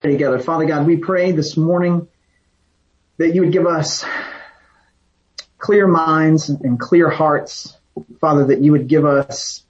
together. Father God, we pray this morning that you would give us clear minds and clear hearts. Father, that you would give us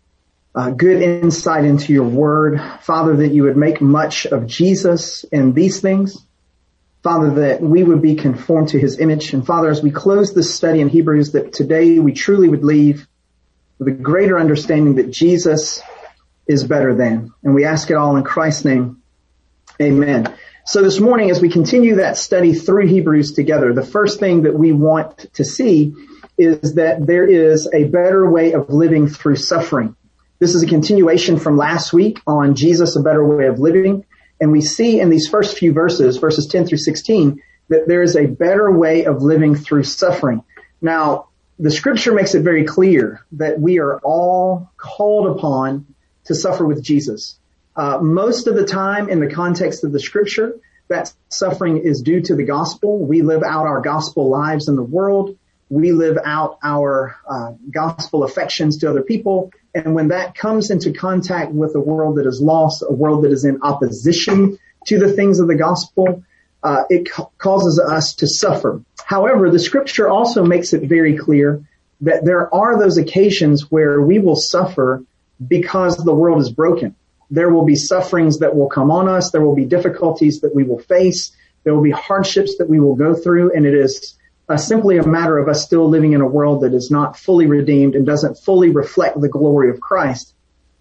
good insight into your word. Father, that you would make much of Jesus in these things. Father, that we would be conformed to his image. And Father, as we close this study in Hebrews, that today we truly would leave with a greater understanding that Jesus is better than. And we ask it all in Christ's name. Amen. So this morning, as we continue that study through Hebrews together, the first thing that we want to see is that there is a better way of living through suffering. This is a continuation from last week on Jesus, a better way of living. And we see in these first few verses, verses 10 through 16, that there is a better way of living through suffering. Now, the scripture makes it very clear that we are all called upon to suffer with Jesus. Most of the time in the context of the scripture, that suffering is due to the gospel. We live out our gospel lives in the world. We live out our gospel affections to other people. And when that comes into contact with a world that is lost, a world that is in opposition to the things of the gospel, it causes us to suffer. However, the scripture also makes it very clear that there are those occasions where we will suffer because the world is broken. There will be sufferings that will come on us. There will be difficulties that we will face. There will be hardships that we will go through. And it is simply a matter of us still living in a world that is not fully redeemed and doesn't fully reflect the glory of Christ.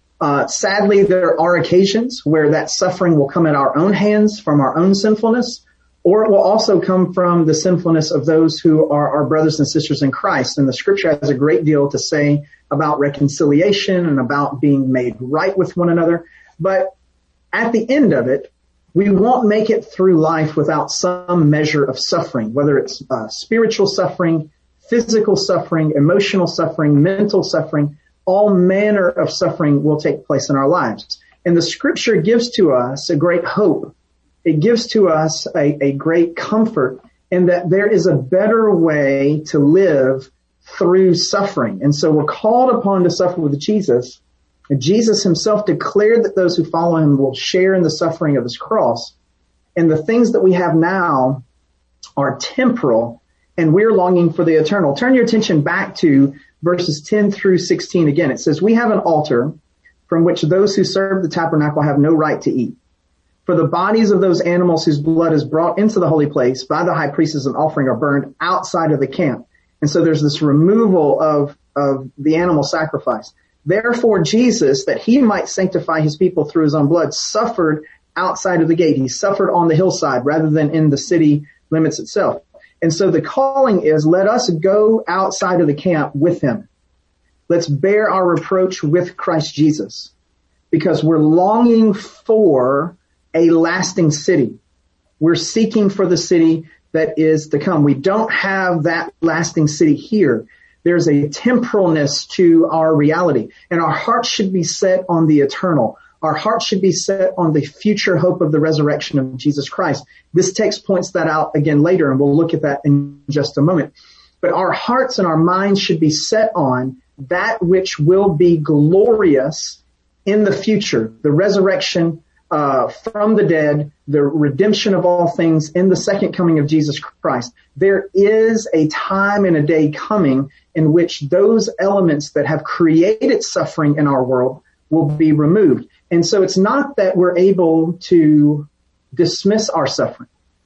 Sadly, there are occasions where that suffering will come at our own hands from our own sinfulness, or it will also come from the sinfulness of those who are our brothers and sisters in Christ. And the scripture has a great deal to say about reconciliation and about being made right with one another. But at the end of it, we won't make it through life without some measure of suffering, whether it's spiritual suffering, physical suffering, emotional suffering, mental suffering. All manner of suffering will take place in our lives. And the scripture gives to us a great hope. It gives to us a great comfort in that there is a better way to live through suffering. And so we're called upon to suffer with Jesus. And Jesus himself declared that those who follow him will share in the suffering of his cross. And the things that we have now are temporal, and we're longing for the eternal. Turn your attention back to verses 10 through 16 again. It says, "We have an altar from which those who serve the tabernacle have no right to eat. For the bodies of those animals whose blood is brought into the holy place by the high priest as an offering are burned outside of the camp." And so there's this removal of the animal sacrifice. "Therefore Jesus, that he might sanctify his people through his own blood, suffered outside of the gate." He suffered on the hillside rather than in the city limits itself. And so the calling is, let us go outside of the camp with him. Let's bear our reproach with Christ Jesus, because we're longing for a lasting city. We're seeking for the city that is to come. We don't have that lasting city here. There's a temporalness to our reality, and our hearts should be set on the eternal. Our hearts should be set on the future hope of the resurrection of Jesus Christ. This text points that out again later, and we'll look at that in just a moment. But our hearts and our minds should be set on that which will be glorious in the future, the resurrection from the dead, the redemption of all things in the second coming of Jesus Christ. There is a time and a day coming in which those elements that have created suffering in our world will be removed. And so it's not that we're able to dismiss our suffering.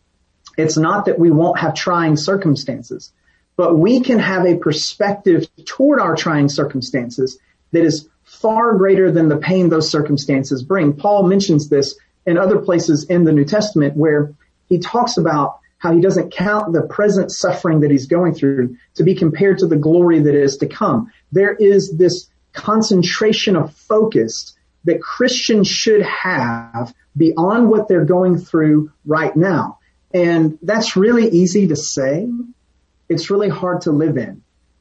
It's not that we won't have trying circumstances, but we can have a perspective toward our trying circumstances that is far greater than the pain those circumstances bring. Paul mentions this in other places in the New Testament where he talks about how he doesn't count the present suffering that he's going through to be compared to the glory that is to come. There is this concentration of focus that Christians should have beyond what they're going through right now. And that's really easy to say. It's really hard to live in.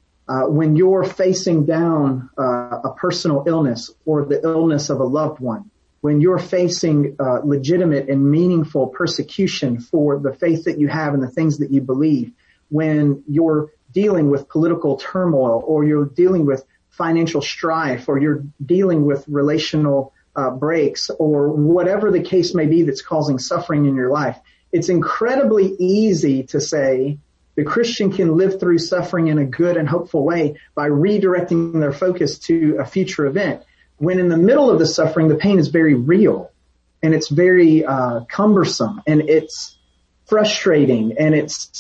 When you're facing down a personal illness or the illness of a loved one, when you're facing legitimate and meaningful persecution for the faith that you have and the things that you believe, when you're dealing with political turmoil or you're dealing with financial strife or you're dealing with relational breaks or whatever the case may be that's causing suffering in your life, it's incredibly easy to say the Christian can live through suffering in a good and hopeful way by redirecting their focus to a future event. When in the middle of the suffering, the pain is very real and it's very cumbersome and it's frustrating and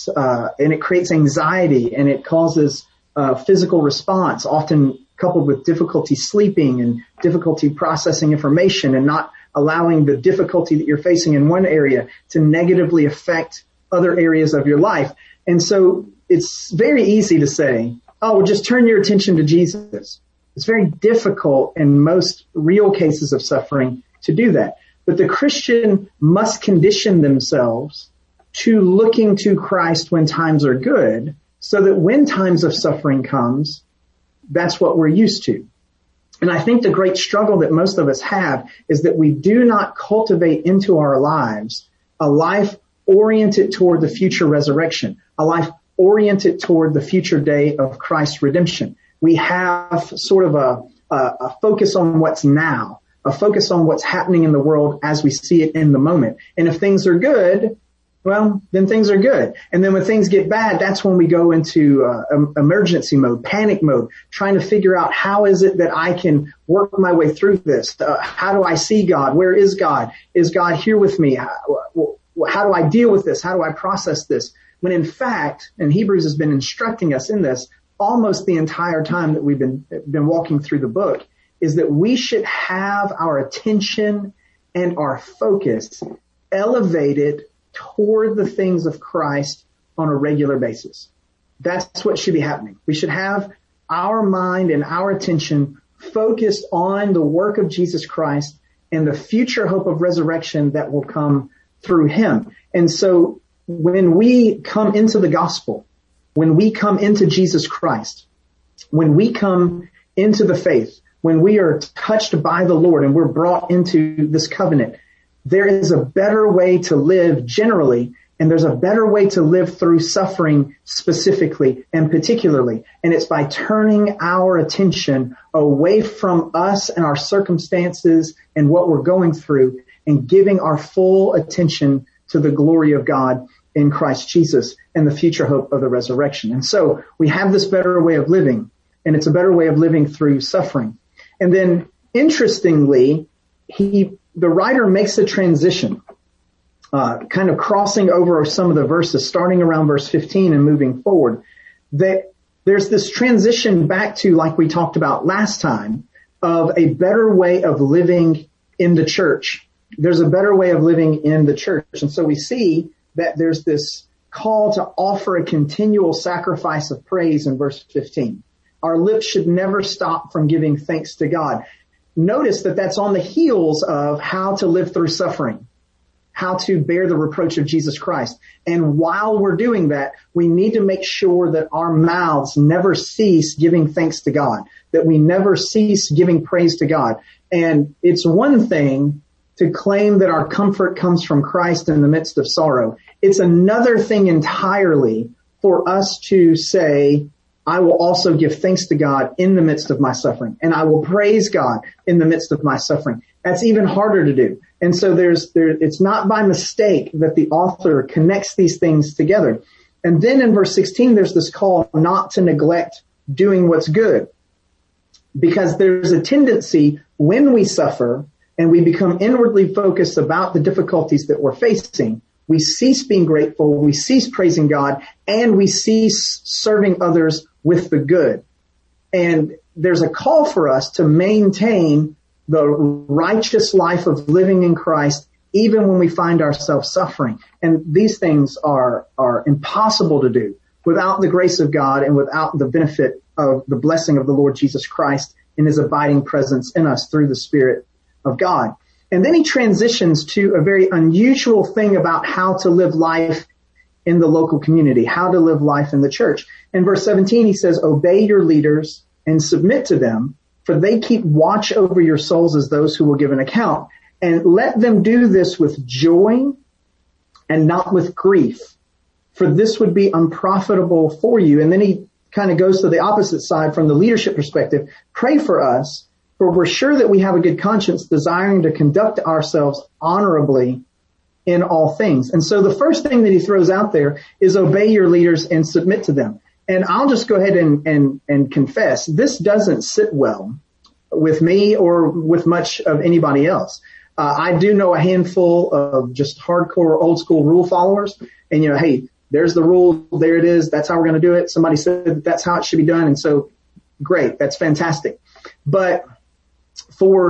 it creates anxiety and it causes physical response, often coupled with difficulty sleeping and difficulty processing information and not allowing the difficulty that you're facing in one area to negatively affect other areas of your life. And so it's very easy to say, oh, well, just turn your attention to Jesus. It's very difficult in most real cases of suffering to do that. But the Christian must condition themselves to looking to Christ when times are good, so that when times of suffering comes, that's what we're used to. And I think the great struggle that most of us have is that we do not cultivate into our lives a life oriented toward the future resurrection, a life oriented toward the future day of Christ's redemption. We have sort of a focus on what's now, a focus on what's happening in the world as we see it in the moment. And if things are good, well, then things are good. And then when things get bad, that's when we go into emergency mode, panic mode, trying to figure out how is it that I can work my way through this? How do I see God? Where is God? Is God here with me? How do I deal with this? How do I process this? When in fact, and Hebrews has been instructing us in this almost the entire time that we've been walking through the book, is that we should have our attention and our focus elevated toward the things of Christ on a regular basis. That's what should be happening. We should have our mind and our attention focused on the work of Jesus Christ and the future hope of resurrection that will come through him. And so when we come into the gospel, when we come into Jesus Christ, when we come into the faith, when we are touched by the Lord and we're brought into this covenant, there is a better way to live generally, and there's a better way to live through suffering specifically and particularly. And it's by turning our attention away from us and our circumstances and what we're going through and giving our full attention to the glory of God in Christ Jesus and the future hope of the resurrection. And so we have this better way of living, and it's a better way of living through suffering. And then interestingly, the writer makes a transition, kind of crossing over some of the verses, starting around verse 15 and moving forward. That there's this transition back to, like we talked about last time, of a better way of living in the church. There's a better way of living in the church. And so we see that there's this call to offer a continual sacrifice of praise in verse 15. Our lips should never stop from giving thanks to God. Notice that that's on the heels of how to live through suffering, how to bear the reproach of Jesus Christ. And while we're doing that, we need to make sure that our mouths never cease giving thanks to God, that we never cease giving praise to God. And it's one thing to claim that our comfort comes from Christ in the midst of sorrow. It's another thing entirely for us to say, I will also give thanks to God in the midst of my suffering, and I will praise God in the midst of my suffering. That's even harder to do. And so it's not by mistake that the author connects these things together. And then in verse 16, there's this call not to neglect doing what's good, because there's a tendency when we suffer and we become inwardly focused about the difficulties that we're facing, we cease being grateful, we cease praising God, and we cease serving others with the good. And there's a call for us to maintain the righteous life of living in Christ even when we find ourselves suffering. And these things are impossible to do without the grace of God and without the benefit of the blessing of the Lord Jesus Christ in his abiding presence in us through the Spirit of God. And then he transitions to a very unusual thing about how to live life in the local community, how to live life in the church. In verse 17, he says, obey your leaders and submit to them, for they keep watch over your souls as those who will give an account. And let them do this with joy and not with grief, for this would be unprofitable for you. And then he kind of goes to the opposite side from the leadership perspective. Pray for us, For we're sure that we have a good conscience, desiring to conduct ourselves honorably in all things. And so the first thing that he throws out there is obey your leaders and submit to them. And I'll just go ahead and confess, this doesn't sit well with me or with much of anybody else. I do know a handful of just hardcore old school rule followers. And, hey, there's the rule. There it is. That's how we're going to do it. Somebody said that that's how it should be done. And so great. That's fantastic. But for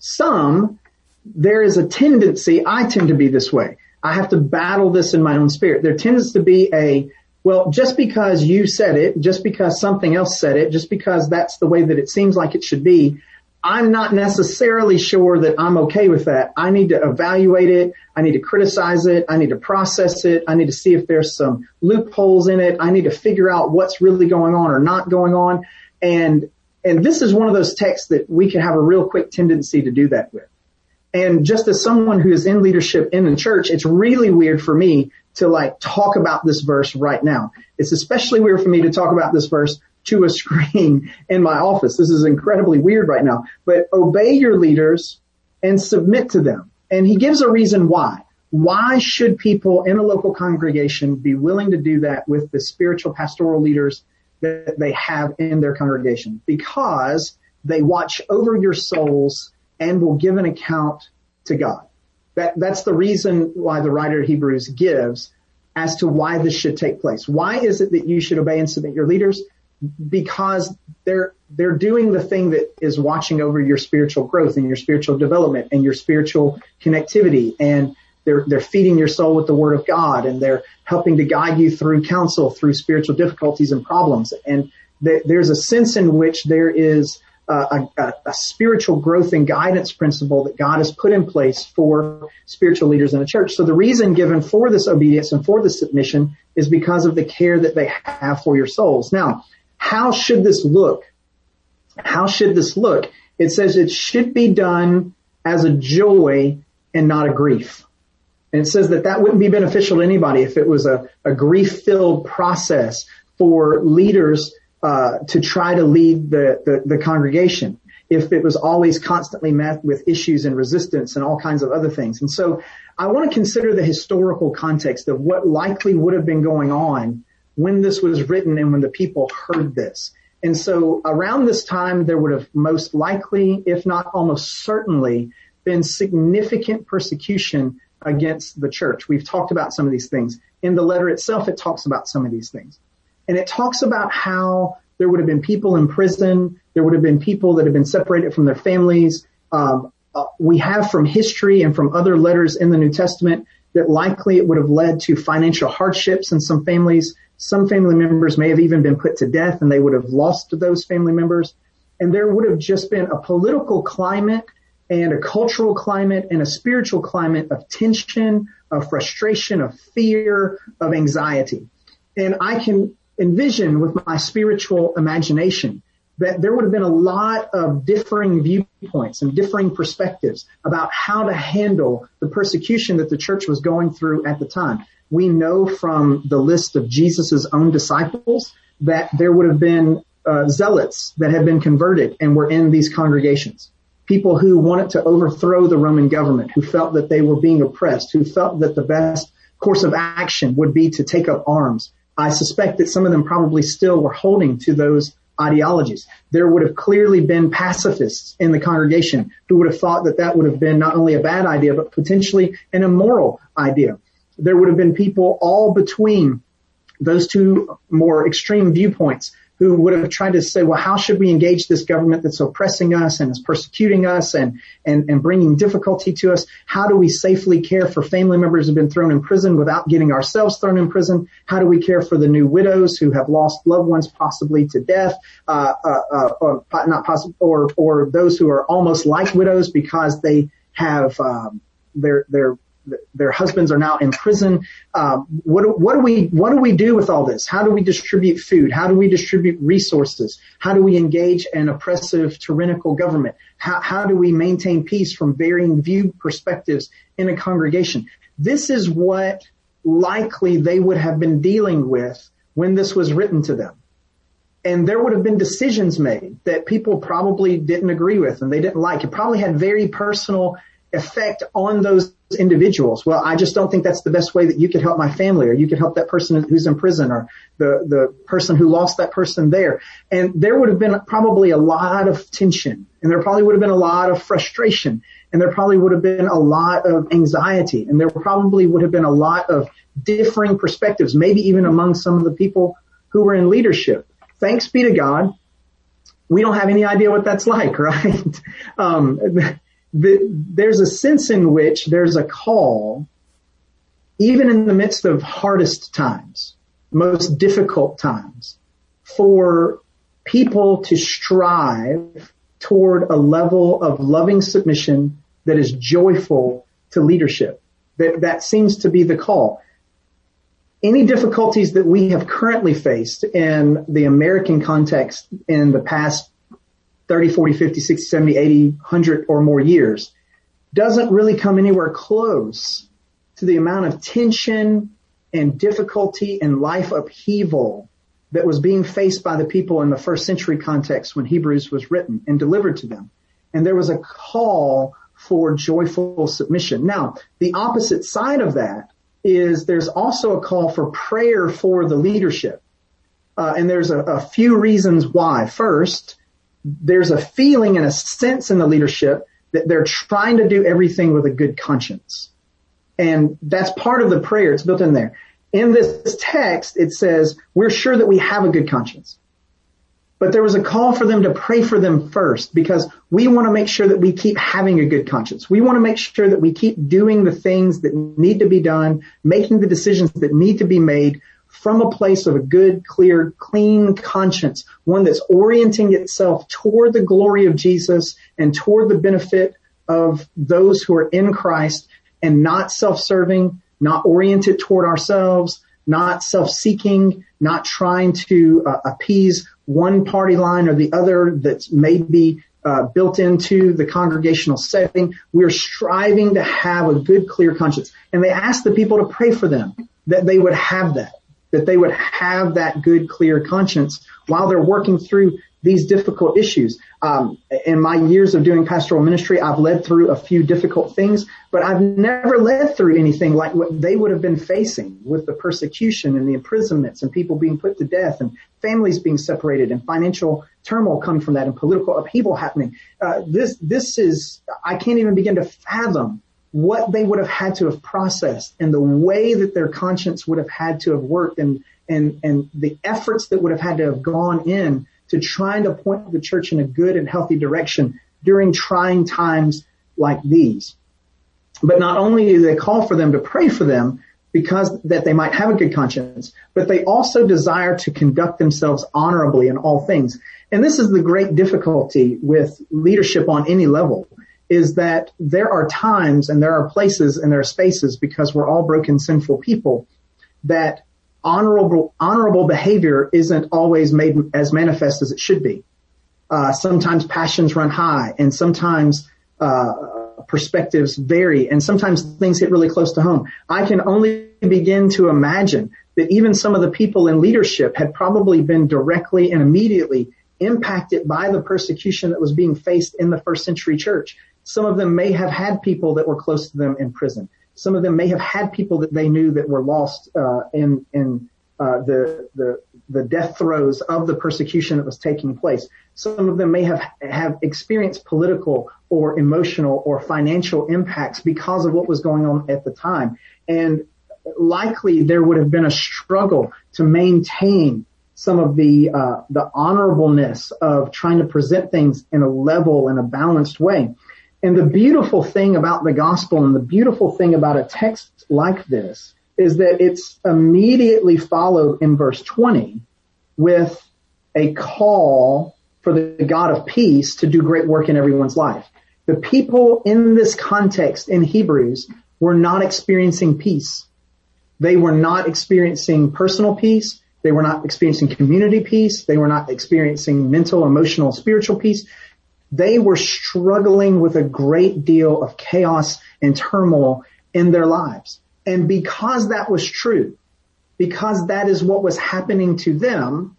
some, there is a tendency, I tend to be this way. I have to battle this in my own spirit. There tends to be well, just because you said it, just because something else said it, just because that's the way that it seems like it should be, I'm not necessarily sure that I'm okay with that. I need to evaluate it. I need to criticize it. I need to process it. I need to see if there's some loopholes in it. I need to figure out what's really going on or not going on. And this is one of those texts that we can have a real quick tendency to do that with. And just as someone who is in leadership in the church, it's really weird for me to talk about this verse right now. It's especially weird for me to talk about this verse to a screen in my office. This is incredibly weird right now. But obey your leaders and submit to them. And he gives a reason why. Why should people in a local congregation be willing to do that with the spiritual pastoral leaders that they have in their congregation? Because they watch over your souls and will give an account to God. That's the reason why the writer of Hebrews gives as to why this should take place. Why is it that you should obey and submit your leaders? Because they're doing the thing that is watching over your spiritual growth and your spiritual development and your spiritual connectivity. And they're feeding your soul with the word of God, and they're helping to guide you through counsel, through spiritual difficulties and problems. And there's a sense in which there is a spiritual growth and guidance principle that God has put in place for spiritual leaders in the church. So the reason given for this obedience and for this submission is because of the care that they have for your souls. Now, how should this look? How should this look? It says it should be done as a joy and not a grief. And it says that wouldn't be beneficial to anybody if it was a grief-filled process for leaders to try to lead the congregation, if it was always constantly met with issues and resistance and all kinds of other things. And so I want to consider the historical context of what likely would have been going on when this was written and when the people heard this. And so around this time, there would have most likely, if not almost certainly, been significant persecution against the church. We've talked about some of these things. In the letter itself, it talks about some of these things. And it talks about how there would have been people in prison. There would have been people that have been separated from their families. We have from history and from other letters in the New Testament that likely it would have led to financial hardships in some families. Some family members may have even been put to death, and they would have lost those family members. And there would have just been a political climate and a cultural climate and a spiritual climate of tension, of frustration, of fear, of anxiety. And I can envision with my spiritual imagination that there would have been a lot of differing viewpoints and differing perspectives about how to handle the persecution that the church was going through at the time. We know from the list of Jesus's own disciples that there would have been zealots that had been converted and were in these congregations. People who wanted to overthrow the Roman government, who felt that they were being oppressed, who felt that the best course of action would be to take up arms. I suspect that some of them probably still were holding to those ideologies. There would have clearly been pacifists in the congregation who would have thought that would have been not only a bad idea, but potentially an immoral idea. There would have been people all between those two more extreme viewpoints who would have tried to say, well, how should we engage this government that's oppressing us and is persecuting us and bringing difficulty to us? How do we safely care for family members who have been thrown in prison without getting ourselves thrown in prison? How do we care for the new widows who have lost loved ones possibly to death, or those who are almost like widows because they have their husbands are now in prison. What do we do with all this? How do we distribute food? How do we distribute resources? How do we engage an oppressive tyrannical government? How do we maintain peace from varying view perspectives in a congregation? This is what likely they would have been dealing with when this was written to them. And there would have been decisions made that people probably didn't agree with and they didn't like. It probably had very personal effect on those individuals. Well, I just don't think that's the best way that you could help my family, or you could help that person who's in prison, or the person who lost that person there. And there would have been probably a lot of tension, and there probably would have been a lot of frustration, and there probably would have been a lot of anxiety, and there probably would have been a lot of differing perspectives, maybe even among some of the people who were in leadership. Thanks be to God, we don't have any idea what that's like, right? There's a sense in which there's a call, even in the midst of hardest times, most difficult times, for people to strive toward a level of loving submission that is joyful to leadership. That seems to be the call. Any difficulties that we have currently faced in the American context in the past 30, 40, 50, 60, 70, 80, 100 or more years doesn't really come anywhere close to the amount of tension and difficulty and life upheaval that was being faced by the people in the first century context when Hebrews was written and delivered to them. And there was a call for joyful submission. Now, the opposite side of that is there's also a call for prayer for the leadership. And there's a few reasons why. First, there's a feeling and a sense in the leadership that they're trying to do everything with a good conscience. And that's part of the prayer. It's built in there. In this text, it says, we're sure that we have a good conscience. But there was a call for them to pray for them first, because we want to make sure that we keep having a good conscience. We want to make sure that we keep doing the things that need to be done, making the decisions that need to be made from a place of a good, clear, clean conscience, one that's orienting itself toward the glory of Jesus and toward the benefit of those who are in Christ, and not self-serving, not oriented toward ourselves, not self-seeking, not trying to appease one party line or the other that's maybe built into the congregational setting. We're striving to have a good, clear conscience. And they asked the people to pray for them, that they would have that they would have that good, clear conscience while they're working through these difficult issues. In my years of doing pastoral ministry, I've led through a few difficult things, but I've never led through anything like what they would have been facing with the persecution and the imprisonments and people being put to death and families being separated and financial turmoil coming from that and political upheaval happening. This is, I can't even begin to fathom what they would have had to have processed and the way that their conscience would have had to have worked and the efforts that would have had to have gone in to trying to point the church in a good and healthy direction during trying times like these. But not only do they call for them to pray for them because that they might have a good conscience, but they also desire to conduct themselves honorably in all things. And this is the great difficulty with leadership on any level, is that there are times and there are places and there are spaces, because we're all broken, sinful people, that honorable behavior isn't always made as manifest as it should be. Sometimes passions run high, and sometimes perspectives vary, and sometimes things hit really close to home. I can only begin to imagine that even some of the people in leadership had probably been directly and immediately impacted by the persecution that was being faced in the first century church. Some of them may have had people that were close to them in prison. Some of them may have had people that they knew that were lost in the death throes of the persecution that was taking place. Some of them may have experienced political or emotional or financial impacts because of what was going on at the time. And likely there would have been a struggle to maintain some of the honorableness of trying to present things in a level and a balanced way. And the beautiful thing about the gospel and the beautiful thing about a text like this is that it's immediately followed in verse 20 with a call for the God of peace to do great work in everyone's life. The people in this context in Hebrews were not experiencing peace. They were not experiencing personal peace. They were not experiencing community peace. They were not experiencing mental, emotional, spiritual peace. They were struggling with a great deal of chaos and turmoil in their lives. And because that was true, because that is what was happening to them,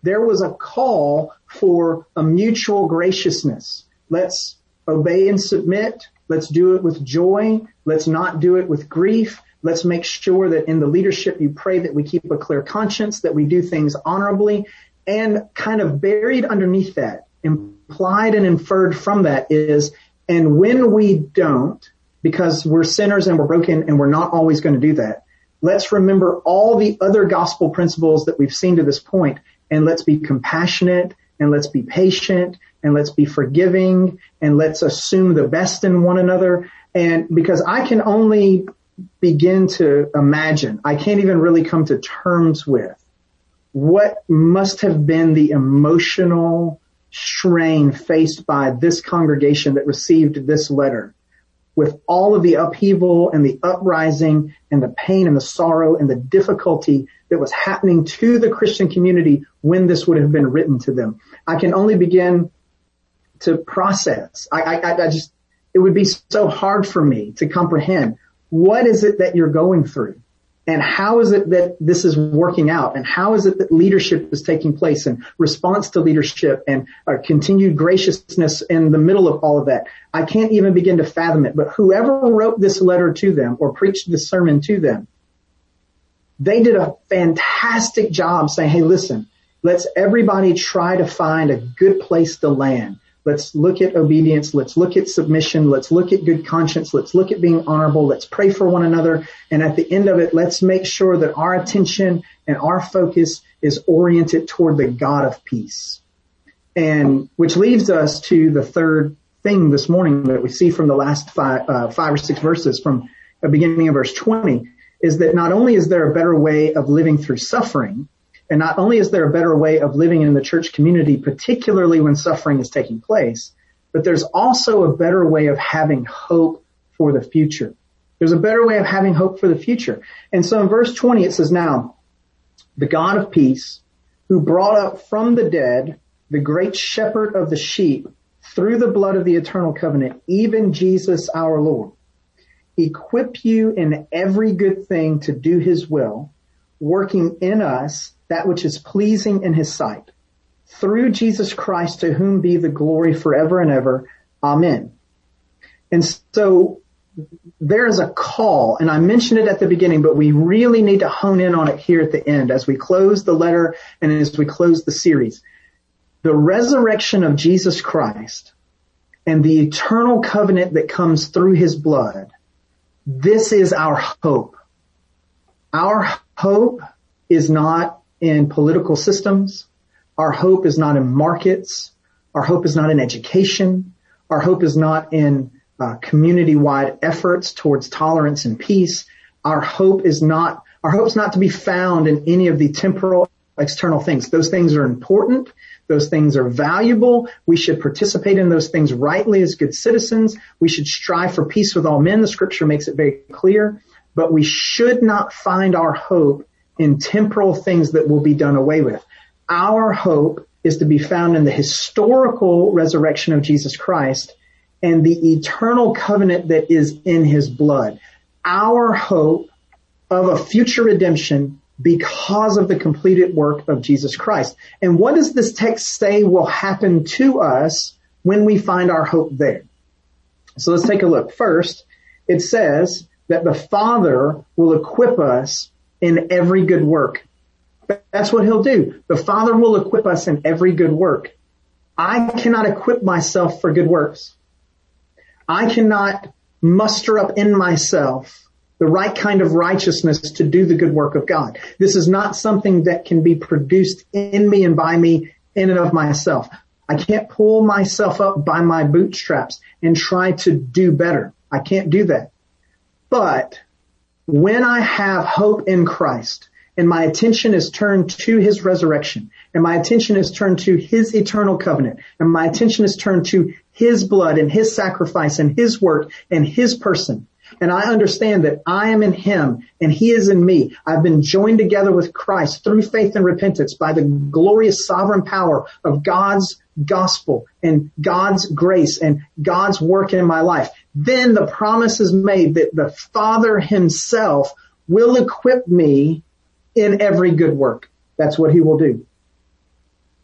there was a call for a mutual graciousness. Let's obey and submit. Let's do it with joy. Let's not do it with grief. Let's make sure that in the leadership you pray that we keep a clear conscience, that we do things honorably. And kind of buried underneath that, implied and inferred from that is, and when we don't, because we're sinners and we're broken and we're not always going to do that, let's remember all the other gospel principles that we've seen to this point, and let's be compassionate, and let's be patient, and let's be forgiving, and let's assume the best in one another. And because I can only begin to imagine, I can't even really come to terms with what must have been the emotional strain faced by this congregation that received this letter, with all of the upheaval and the uprising and the pain and the sorrow and the difficulty that was happening to the Christian community when this would have been written to them. I can only begin to process. It would be so hard for me to comprehend. What is it that you're going through? And how is it that this is working out? And how is it that leadership is taking place and response to leadership and continued graciousness in the middle of all of that? I can't even begin to fathom it. But whoever wrote this letter to them or preached this sermon to them, they did a fantastic job saying, hey, listen, let's everybody try to find a good place to land. Let's look at obedience. Let's look at submission. Let's look at good conscience. Let's look at being honorable. Let's pray for one another. And at the end of it, let's make sure that our attention and our focus is oriented toward the God of peace. And which leads us to the third thing this morning that we see from the last five or six verses from the beginning of verse 20 is that not only is there a better way of living through suffering, and not only is there a better way of living in the church community, particularly when suffering is taking place, but there's also a better way of having hope for the future. There's a better way of having hope for the future. And so in verse 20, it says, now, the God of peace, who brought up from the dead the great shepherd of the sheep through the blood of the eternal covenant, even Jesus our Lord, equip you in every good thing to do his will, working in us that which is pleasing in his sight, through Jesus Christ, to whom be the glory forever and ever. Amen. And so there is a call, and I mentioned it at the beginning, but we really need to hone in on it here at the end as we close the letter and as we close the series. The resurrection of Jesus Christ and the eternal covenant that comes through his blood, this is our hope. Our hope is not in political systems. Our hope is not in markets. Our hope is not in education. Our hope is not in community-wide efforts towards tolerance and peace. Our hope is not to be found in any of the temporal external things. Those things are important. Those things are valuable. We should participate in those things rightly as good citizens. We should strive for peace with all men. The scripture makes it very clear. But we should not find our hope in temporal things that will be done away with. Our hope is to be found in the historical resurrection of Jesus Christ and the eternal covenant that is in his blood. Our hope of a future redemption because of the completed work of Jesus Christ. And what does this text say will happen to us when we find our hope there? So let's take a look. First, it says that the Father will equip us in every good work. That's what he'll do. The Father will equip us in every good work. I cannot equip myself for good works. I cannot muster up in myself the right kind of righteousness to do the good work of God. This is not something that can be produced in me and by me in and of myself. I can't pull myself up by my bootstraps and try to do better. I can't do that. But when I have hope in Christ and my attention is turned to his resurrection and my attention is turned to his eternal covenant and my attention is turned to his blood and his sacrifice and his work and his person, and I understand that I am in him and he is in me. I've been joined together with Christ through faith and repentance by the glorious sovereign power of God's gospel and God's grace and God's work in my life. Then the promise is made that the Father himself will equip me in every good work. That's what he will do.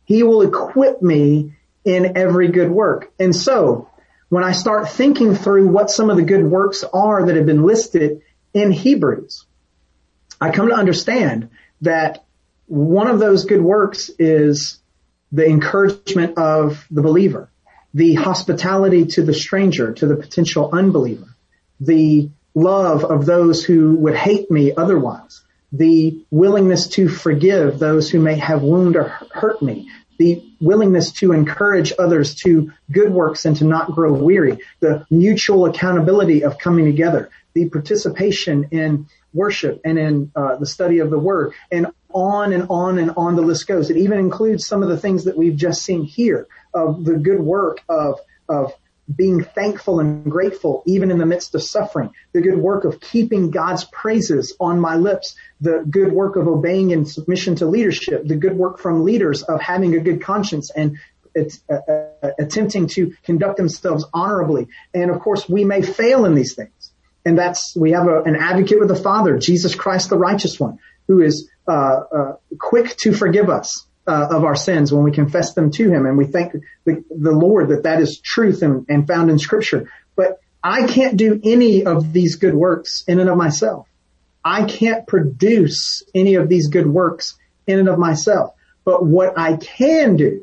He will equip me in every good work. And so when I start thinking through what some of the good works are that have been listed in Hebrews, I come to understand that one of those good works is the encouragement of the believer, the hospitality to the stranger, to the potential unbeliever, the love of those who would hate me otherwise, the willingness to forgive those who may have wounded or hurt me, the willingness to encourage others to good works and to not grow weary, the mutual accountability of coming together, the participation in worship and in the study of the word, and on and on and on the list goes. It even includes some of the things that we've just seen here of the good work of being thankful and grateful even in the midst of suffering, the good work of keeping God's praises on my lips, the good work of obeying in submission to leadership, the good work from leaders of having a good conscience and attempting to conduct themselves honorably. And of course, we may fail in these things. And we have an advocate with the Father, Jesus Christ, the righteous one, who is quick to forgive us of our sins when we confess them to him. And we thank the Lord that is truth and found in Scripture. But I can't do any of these good works in and of myself. I can't produce any of these good works in and of myself. But what I can do,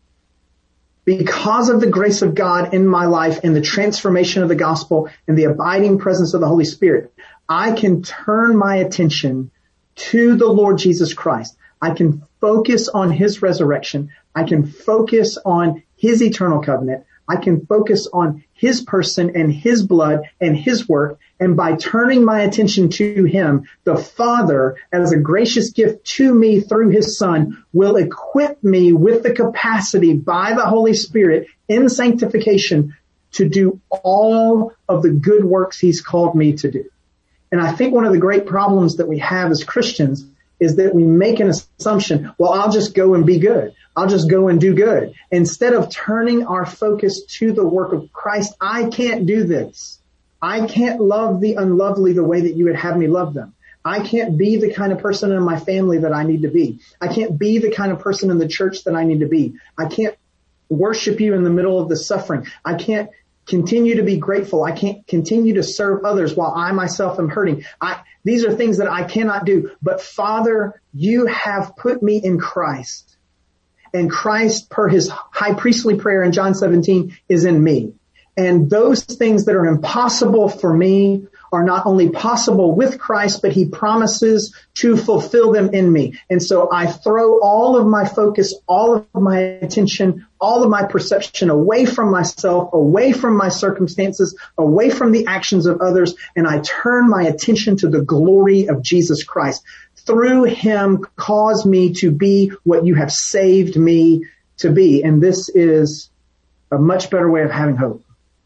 because of the grace of God in my life and the transformation of the gospel and the abiding presence of the Holy Spirit, I can turn my attention to the Lord Jesus Christ. I can focus on his resurrection. I can focus on his eternal covenant. I can focus on his person and his blood and his work. And by turning my attention to him, the Father, as a gracious gift to me through his Son, will equip me with the capacity by the Holy Spirit in sanctification to do all of the good works he's called me to do. And I think one of the great problems that we have as Christians is that we make an assumption, well, I'll just go and be good. I'll just go and do good. Instead of turning our focus to the work of Christ, I can't do this. I can't love the unlovely the way that you would have me love them. I can't be the kind of person in my family that I need to be. I can't be the kind of person in the church that I need to be. I can't worship you in the middle of the suffering. I can't continue to be grateful. I can't continue to serve others while I myself am hurting. These are things that I cannot do. But Father, you have put me in Christ. And Christ, per his high priestly prayer in John 17, is in me. And those things that are impossible for me are not only possible with Christ, but he promises to fulfill them in me. And so I throw all of my focus, all of my attention, all of my perception away from myself, away from my circumstances, away from the actions of others, and I turn my attention to the glory of Jesus Christ. Through him, cause me to be what you have saved me to be. And this is a much better way of having hope.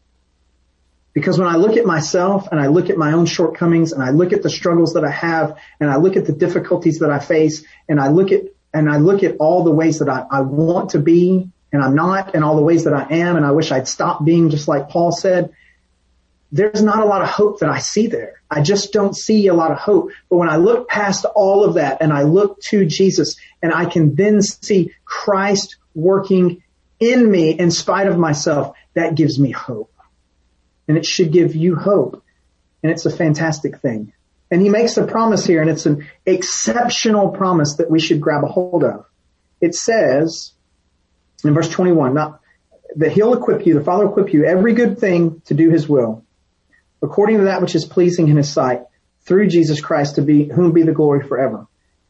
Because when I look at myself and I look at my own shortcomings and I look at the struggles that I have and I look at the difficulties that I face and I look at all the ways that I want to be and I'm not, and all the ways that I am, and I wish I'd stop being, just like Paul said, there's not a lot of hope that I see there. I just don't see a lot of hope. But when I look past all of that and I look to Jesus and I can then see Christ working in me in spite of myself, that gives me hope. And it should give you hope. And it's a fantastic thing. And he makes a promise here, and it's an exceptional promise that we should grab a hold of. It says in verse 21, that he'll equip you, the Father will equip you every good thing to do his will, according to that which is pleasing in his sight, through Jesus Christ, whom be the glory forever.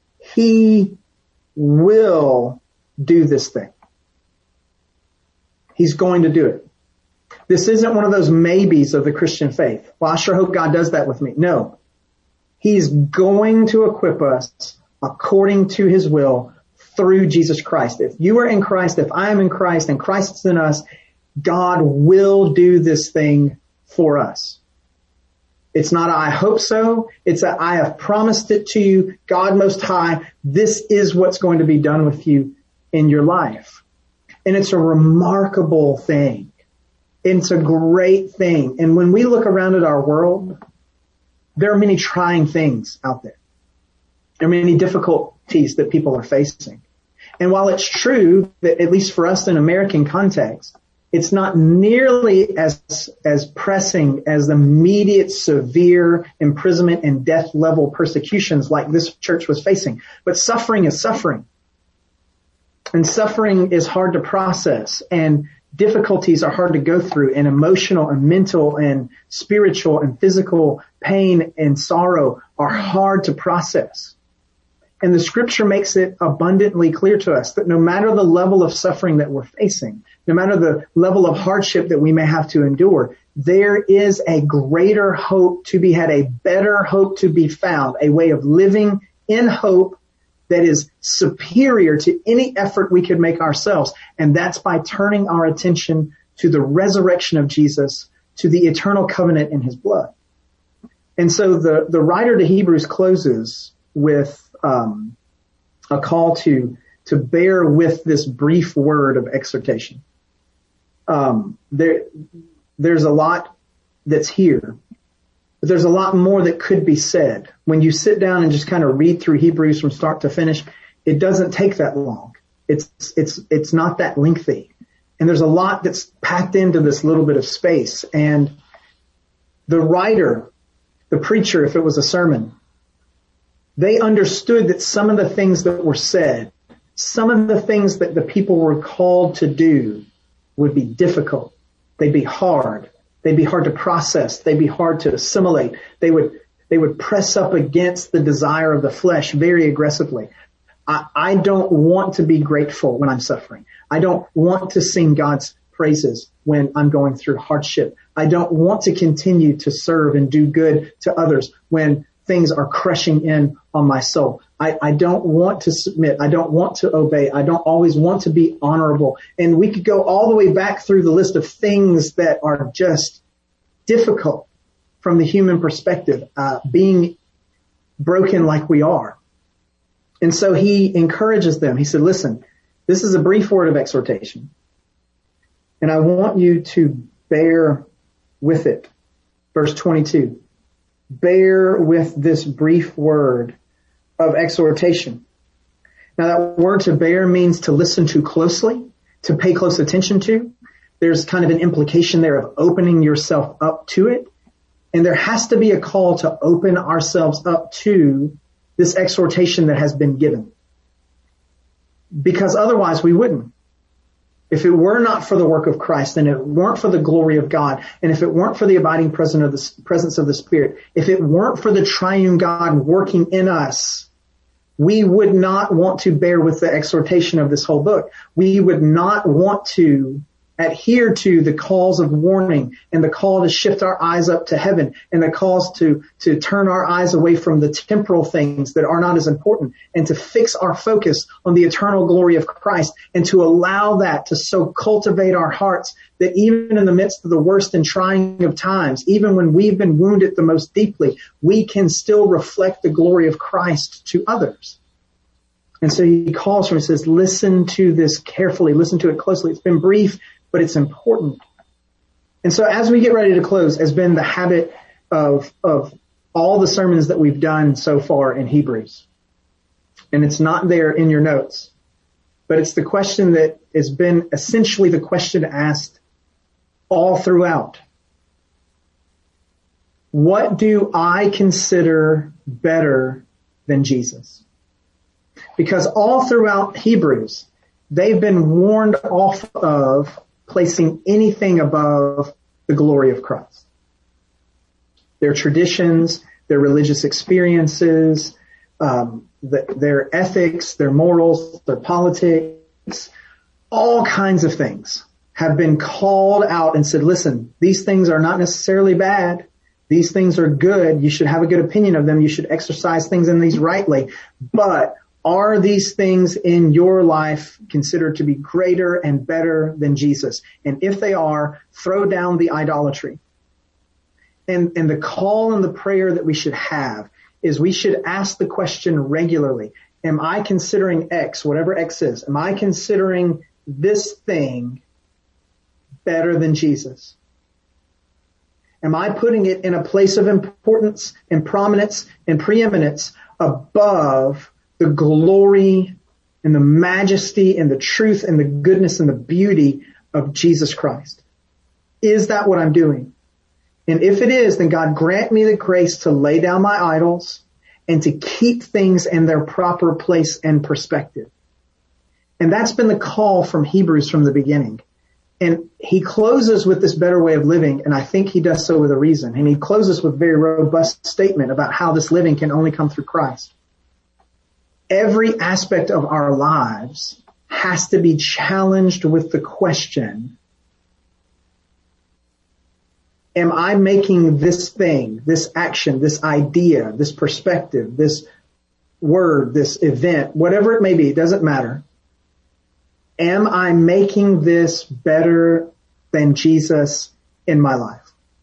He will do this thing. He's going to do it. This isn't one of those maybes of the Christian faith. Well, I sure hope God does that with me. No. He's going to equip us according to his will through Jesus Christ. If you are in Christ, if I am in Christ and Christ is in us, God will do this thing for us. It's not I hope so. It's I have promised it to you, God Most High. This is what's going to be done with you in your life. And it's a remarkable thing. It's a great thing. And when we look around at our world, there are many trying things out there. There are many difficulties that people are facing. And while it's true that, at least for us in American context, it's not nearly as pressing as the immediate severe imprisonment and death level persecutions like this church was facing. But suffering is suffering. And suffering is hard to process, and difficulties are hard to go through, and emotional and mental and spiritual and physical pain and sorrow are hard to process. And the scripture makes it abundantly clear to us that no matter the level of suffering that we're facing, no matter the level of hardship that we may have to endure, there is a greater hope to be had, a better hope to be found, a way of living in hope that is superior to any effort we could make ourselves. And that's by turning our attention to the resurrection of Jesus, to the eternal covenant in his blood. And so the writer to Hebrews closes with a call to bear with this brief word of exhortation. There's a lot that's here, but there's a lot more that could be said. When you sit down and just kind of read through Hebrews from start to finish, it doesn't take that long. It's not that lengthy. And there's a lot that's packed into this little bit of space. And the writer, the preacher, if it was a sermon, they understood that some of the things that were said, some of the things that the people were called to do would be difficult. They'd be hard. They'd be hard to process. They'd be hard to assimilate. They would press up against the desire of the flesh very aggressively. I don't want to be grateful when I'm suffering. I don't want to sing God's praises when I'm going through hardship. I don't want to continue to serve and do good to others when things are crushing in on my soul. I don't want to submit. I don't want to obey. I don't always want to be honorable. And we could go all the way back through the list of things that are just difficult from the human perspective, being broken like we are. And so he encourages them. He said, listen, this is a brief word of exhortation, and I want you to bear with it. Verse 22. Bear with this brief word of exhortation. Now that word to bear means to listen to closely, to pay close attention to. There's kind of an implication there of opening yourself up to it. And there has to be a call to open ourselves up to this exhortation that has been given. Because otherwise we wouldn't. If it were not for the work of Christ, and it weren't for the glory of God, and if it weren't for the abiding presence of the Spirit, if it weren't for the triune God working in us, we would not want to bear with the exhortation of this whole book. We would not want to adhere to the calls of warning and the call to shift our eyes up to heaven and the calls to turn our eyes away from the temporal things that are not as important and to fix our focus on the eternal glory of Christ and to allow that to so cultivate our hearts that even in the midst of the worst and trying of times, even when we've been wounded the most deeply, we can still reflect the glory of Christ to others. And so he calls for, he says, listen to this carefully, listen to it closely. It's been brief, but it's important. And so as we get ready to close, has been the habit of all the sermons that we've done so far in Hebrews. And it's not there in your notes, but it's the question that has been essentially the question asked all throughout. What do I consider better than Jesus? Because all throughout Hebrews, they've been warned off of placing anything above the glory of Christ. Their traditions, their religious experiences, their ethics, their morals, their politics, all kinds of things have been called out and said, listen, these things are not necessarily bad. These things are good. You should have a good opinion of them. You should exercise things in these rightly. But are these things in your life considered to be greater and better than Jesus? And if they are, throw down the idolatry. And the call and the prayer that we should have is we should ask the question regularly. Am I considering X, whatever X is? Am I considering this thing better than Jesus? Am I putting it in a place of importance and prominence and preeminence above the glory and the majesty and the truth and the goodness and the beauty of Jesus Christ? Is that what I'm doing? And if it is, then God grant me the grace to lay down my idols and to keep things in their proper place and perspective. And that's been the call from Hebrews from the beginning. And he closes with this better way of living, and I think he does so with a reason. And he closes with a very robust statement about how this living can only come through Christ. Every aspect of our lives has to be challenged with the question, am I making this thing, this action, this idea, this perspective, this word, this event, whatever it may be, it doesn't matter. Am I making this better than Jesus in my life?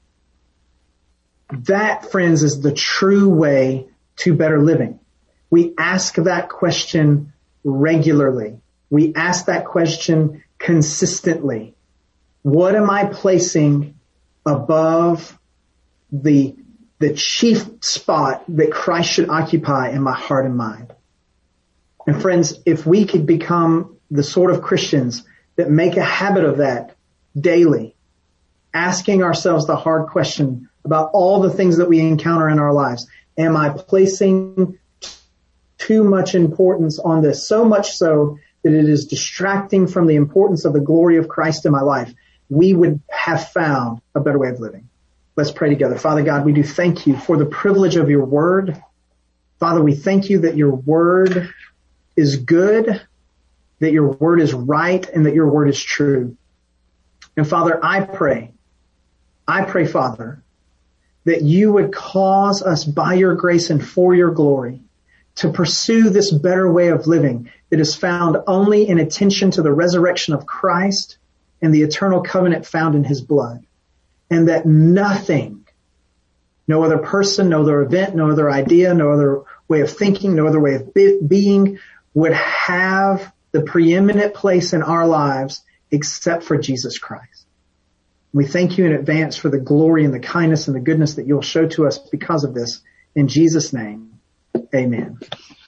That, friends, is the true way to better living. We ask that question regularly. We ask that question consistently. What am I placing above the chief spot that Christ should occupy in my heart and mind? And friends, if we could become the sort of Christians that make a habit of that daily, asking ourselves the hard question about all the things that we encounter in our lives. Am I placing too much importance on this? So much so that it is distracting from the importance of the glory of Christ in my life. We would have found a better way of living. Let's pray together. Father God, we do thank you for the privilege of your word. Father, we thank you that your word is good, that your word is right, and that your word is true. And Father, I pray, Father, that you would cause us by your grace and for your glory to pursue this better way of living that is found only in attention to the resurrection of Christ and the eternal covenant found in his blood. And that nothing, no other person, no other event, no other idea, no other way of thinking, no other way of being would have the preeminent place in our lives except for Jesus Christ. We thank you in advance for the glory and the kindness and the goodness that you'll show to us because of this. In Jesus' name, amen.